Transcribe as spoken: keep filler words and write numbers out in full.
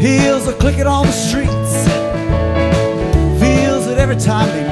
Heels are clicking on the streets, feels it every time they